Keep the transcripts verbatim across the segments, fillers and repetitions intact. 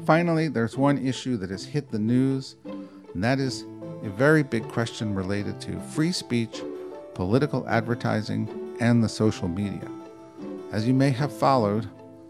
Finally, there's one issue that has hit the news, and that is a very big question related to free speech, political advertising, and the social media. As you may have followed,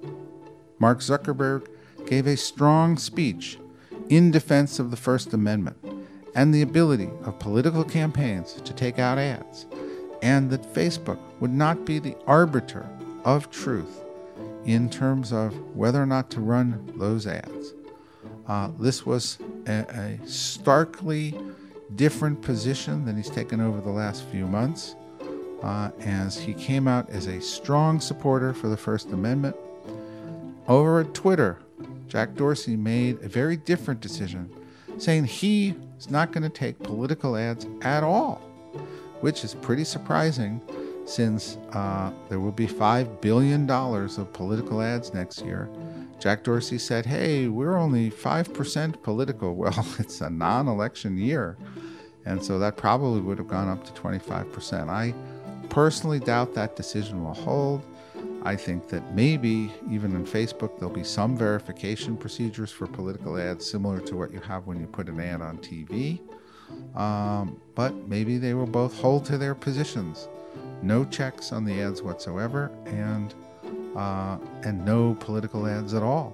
Mark Zuckerberg gave a strong speech in defense of the First Amendment and the ability of political campaigns to take out ads, and that Facebook would not be the arbiter of truth in terms of whether or not to run those ads. Uh, this was a, a starkly different position than he's taken over the last few months, uh, as he came out as a strong supporter for the First Amendment. Over at Twitter, Jack Dorsey made a very different decision, saying he is not going to take political ads at all, which is pretty surprising since uh, there will be five billion dollars of political ads next year. Jack Dorsey said, hey, we're only five percent political. Well, it's a non-election year, and so that probably would have gone up to twenty-five percent. I personally doubt that decision will hold. I think that maybe even in Facebook there'll be some verification procedures for political ads similar to what you have when you put an ad on T V. Um, but maybe they will both hold to their positions. No checks on the ads whatsoever, and uh, and no political ads at all.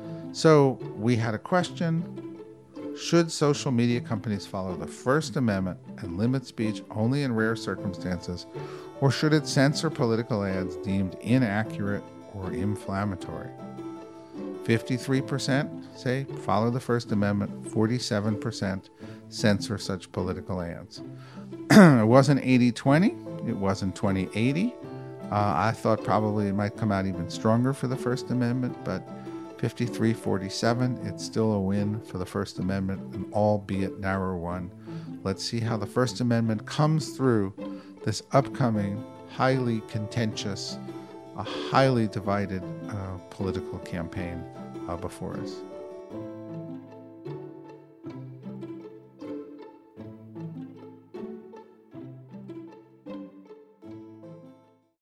So we had a question: should social media companies follow the First Amendment and limit speech only in rare circumstances, or should it censor political ads deemed inaccurate or inflammatory? fifty-three percent say follow the First Amendment, forty-seven percent censor such political ads. It wasn't eighty twenty, it wasn't twenty eighty. Uh, I thought probably it might come out even stronger for the First Amendment, but fifty-three forty-seven, it's still a win for the First Amendment, an albeit narrow one. Let's see how the First Amendment comes through this upcoming, highly contentious, a highly divided uh, political campaign uh, before us.